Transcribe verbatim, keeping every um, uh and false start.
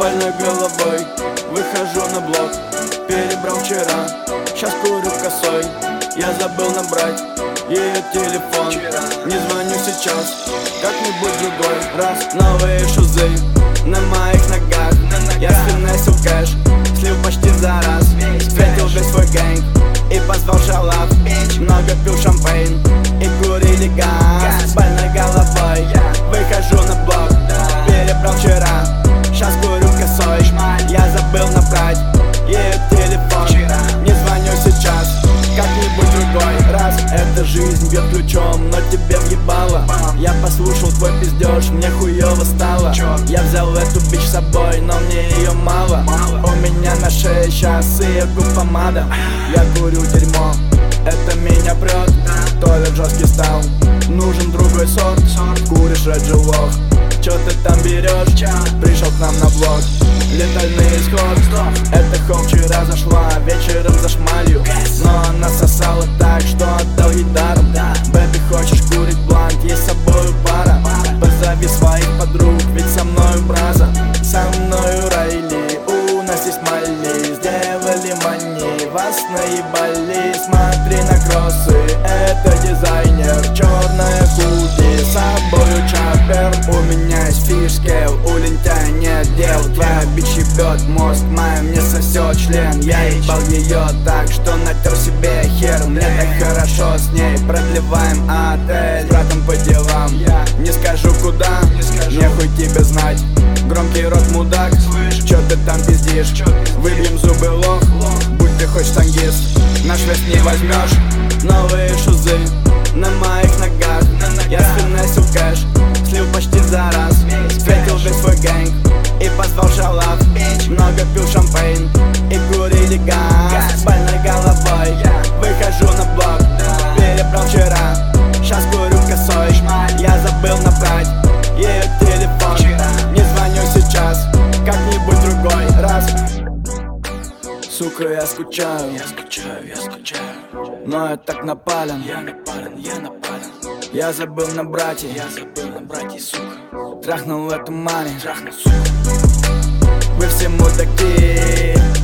больной головой выхожу на блок. Перебрал вчера, сейчас курю косой. Я забыл набрать ее телефон. Не звоню сейчас, как-нибудь другой раз. Новые шузы на моих ногах. Я сфинесил кэш, слил почти за раз. Встретил весь свой гэнг и позвал шалав. Много пил шампейн и курили газ. С больной головой выхожу на блок. Перебрал вчера, сейчас курю косой. Я забыл набрать ее телефон. Не звоню сейчас, как-нибудь другой раз. Эта жизнь бьет ключом, но тебе въебало. Я послушал твой пиздеж, мне хуёво стало. Я взял эту бич с собой, но мне ее мало. У меня на шее сейчас и губ помада. Я курю дерьмо, это меня прет. Туалет жесткий стал, нужен другой сорт. Куришь Реджи-лох, чё ты там берешь? Пришел к нам на блок, летальный исход. Эта хоу вчера зашла вечером за шмалью, но она сосала так, что отдал ей даром. Бэби, хочешь курить блант, есть с собой пара. Позови своих подруг, ведь со мною браза. Со мною Райли, у нас есть Мали. Сделали мани, вас наебали. Смотри на кроссы, это дизайнер. Черная худи, с собою чаппер. У меня есть фишкел, у лентяя нет дел. Твоя бич ебет мозг, моя мне сосет член. Я ебал ее так, что натер себе хер. Мне так хорошо с ней, продлеваем отель. С братом по делам, не скажу куда, нехуй тебе знать. Громкий рот мудак, чё ты там пиздишь? Выбьем зубы, лох, будь ты хоть штангист. Наш вес не возьмешь, новые шузы на моих ногах. Я сфинесил кэш, слил почти за раз. Встретил весь свой гэнг и позвал шалав. Много пил шампейн и курили газ. С больной головой выхожу на блок. Перебрал вчера, сейчас курю косой. Я забыл набрать ее телефон. Не звоню сейчас, как-нибудь другой раз. Сука, я скучаю, я скучаю, я скучаю. Но я так напален, я напален, я напален. Я забыл набрать, я забыл набрать, и сука. Трахнул эту мани, трахнул, сука. Вы все мудаки.